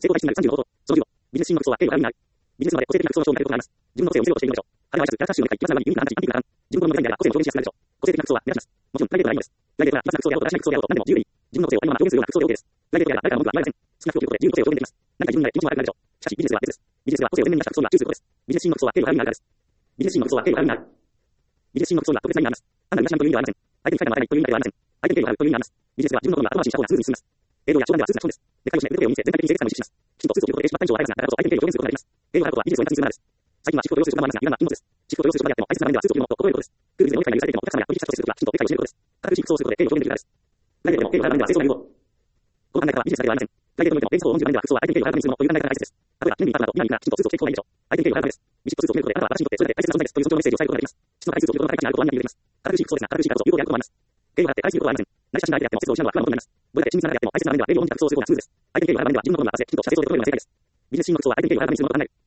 成功体質になる30の方法。その10を、ビジネスシーンの服装は経路がある意味ある。ビジネスの場で個性的な服装を勝利することがあります。自分の個性を強調しているのでしょう。彼は挨拶、キャラクター集の中に、今つながり、ユニークな話、アンティークな話、自分のもののデザインであれば個性の表現しやすくなるでしょう。個性的な服装は目立ちます。もちろん、プライベートなイメージです。プライベートは、今つな服装であろうと、新しい服装であろうと、何でも自由でいい。自分の個性をありのまま表現するような服装で OK です。プライベートであれば誰かの文句は言われません。好きな服を着ることで自由の個性を表現できます。何か自分になれ気持ちも悪くなるでしょう。しかし、ビジネスでは別です。ビジネスでは個性を前面に出した服装には忠することです。ビジネスシーンの服装は経路がある意味あるからです。ビジネスシーンの服装は経路がある意味ある。ビジネスシーンの服装には特別な意味があります。単なる身だしなみという意味ではありません。相手に伝えたのは誰かという意味ではありません。相手に経路があるという意味があります。ビジネスでは自分のことが後回しにした方がスムーズに進みます。営業や商談ではスーツな基本です。でかいをしめ、腕を見せ、全体的に清潔さも実施します。きちんとスーツを着ることで一番単調を表すが、だからこそ相手に経路を表現することができます。営業があることはビジネスを円滑にするためです。最近は私服を要する職場もありますが、今は禁物です。私服を要する職場であっても、相手の場面ではスーツを着るのと心得ることです。クールビズでお客様が許されていても、お客様や取引先と接するときはきちんと理解を示ることです。堅苦しい服装をすることで経路を表現できるからです。プライベートでも経路がある場面では清掃な融合。この考え方はビジネスだけではありません。プライベートにおいても、ベースを論じる場面では服装は相手に経路がある場面にするものという考え方が大切です。例えば、記念日にパートナーと今に行くなら、きちんとスーツを着ていく方がいいでしょう。相手に経路がある場面です。ビシッとスーツを着ることで、あなたは私にとってそれだけ大切な存在ですという尊重のメッセージを伝えることができます。質の高いスーツを着ることの高い価値があることは何よりです。堅苦しい服装ですが、堅苦しいからこそ有効であることもあります。経路があって愛することはありません。成り親しみの相手であっても節度を失うのは不安なことになります。ボヤで親密な仲であっても大切な場面では礼儀を論じた服装をすることがスムーズです。相手に経路がある場面では自分のことをまたせきちんとした正装で心に正解です。ビジネスシーンの服装は相手に経路がある場面にするものと考える。